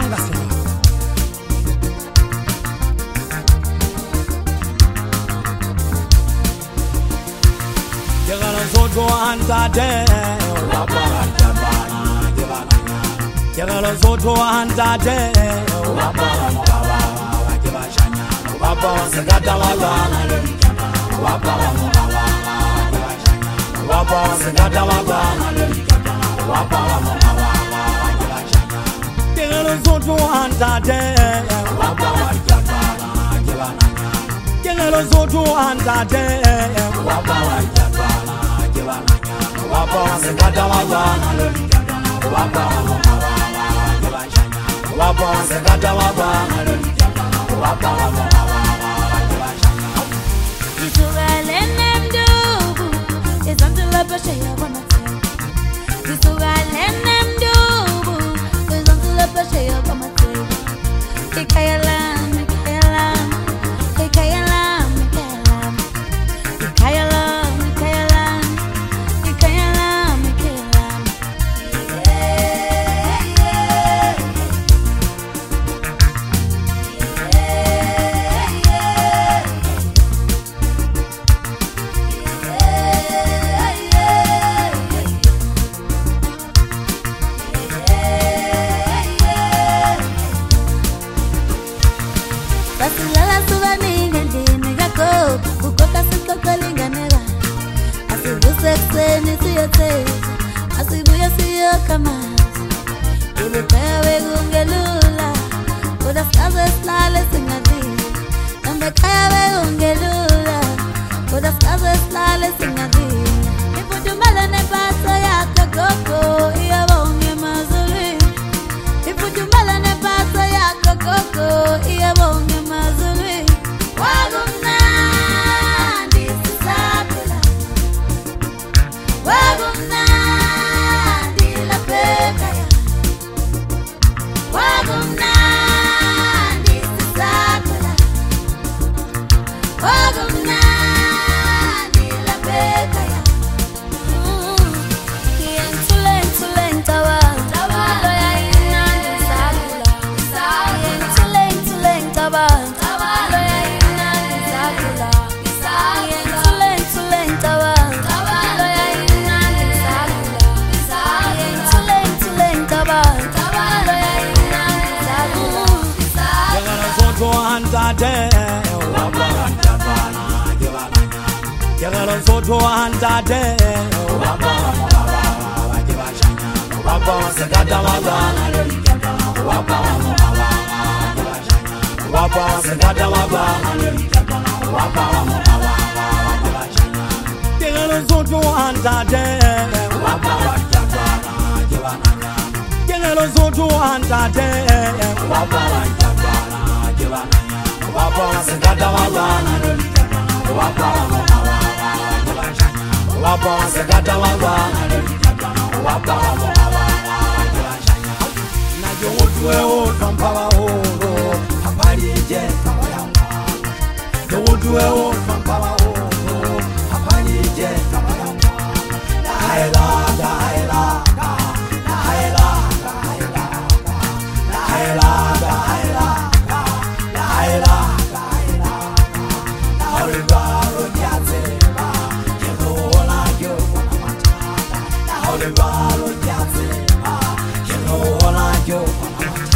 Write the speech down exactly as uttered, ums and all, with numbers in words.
Anga sema Yagala zoto antate Wapawanja bana Jibananya Yagala zoto antate Wapawamukawa Wajibashanya Wapawasegata wagana Wapawamukawa Wajibashanya Wapawasegata wagana Wapawamukawa Wajibashanya Yagala zoto antate Wapawanja bana Jibananya Yagala zoto antate Wapawanja Wapawasegata wagana Wapawamukawa Wajibashanya Wapawasegata wagana Wapawamukawa Wajibashanya Isugalene mdubu Izantula pasha ya wamate Isugalene mdubu Izantula pasha ya wamate Ikayalam, ikayalam Ikayalam, ikayalam Ikayalam, ikayalam Ikayalam, ikayalam Yeah, yeah Basilala suga ninga ndini gako Ukoka suka kalinga nega Asibu sekse nisiyote Asibuya siyo kamaz Ibu kaya wegunge lula Kuda skaze slale singadi Nambe kaya wegunge lula Kuda skaze slale singadi Ibu jumala ne paso ya kakoko Iya bonge mazuri Ibu jumala ne paso ya kakoko Iya bonge mazuri Wagumnandi sisabila Wagumnandi la pekaya Wagumnandi sisabila Wagumnandi la pekaya Kien tulen tulen tawa Tawa ya inani sabila Kien tulen tulen tawa Tawa ya inani sabila Kien tulen tulen tawa Tawa ya inani sabila Kien tulen tulen tawa Tawa ya inani sabila Yagala zoto antate Wapawanja bana Jibananya Yagala zoto antate Wapawamukawa Wajibashanya Wapawasegata wagana Wapawamukawa Wajibashanya Wapawasegata wagana Wapawamukawa Wajibashanya Yagala zoto antate Wapawanja bana Jibananya Yagala zoto antate Wapawanja bana Jibananya Wapawasegata wagana Wapawamukawa Wajibashanya Wapawasegata wagana Wapawamukawa Wajibashanya Najo utwe utompawa horo Hapari je kawayanga Najo utwe utompawa horo Hapari je kawayanga Daela, daela, daela, daela, daela, daela, daela, daela Naulibaro nyazeba Yehola yobona matata Naulibaro nyazeba Yehola yobona matata